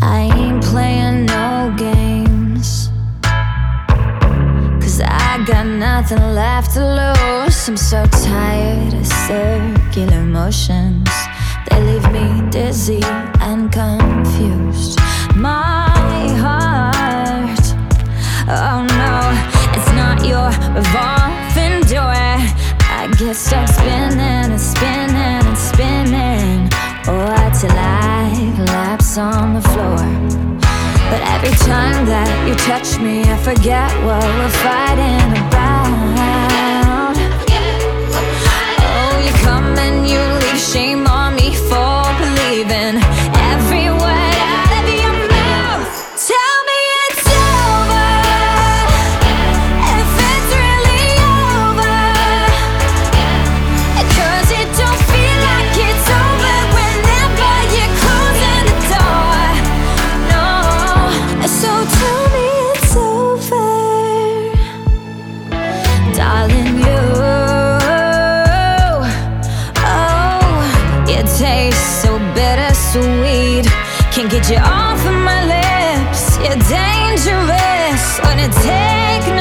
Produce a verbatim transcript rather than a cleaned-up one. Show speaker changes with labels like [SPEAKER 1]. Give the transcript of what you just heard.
[SPEAKER 1] I ain't playing no games, 'cause I got nothing left to lose. I'm so tired of circular motions. They leave me dizzy and confused. My heart, oh no, it's not your revolving door. I get stuck spinning and spinning and spinning, or till I collapse on the floor. But every time that you touch me, I forget what we're fighting about. Oh, you come and you leave, shame on me for believing every word out of your mouth. Tell me it's over, if it's really over, 'cause it don't feel like it's over whenever you're closing the door. No, so tell me it's over, darling. You, oh, you taste so bittersweet. Can't get you off of my lips. You're dangerous, wanna take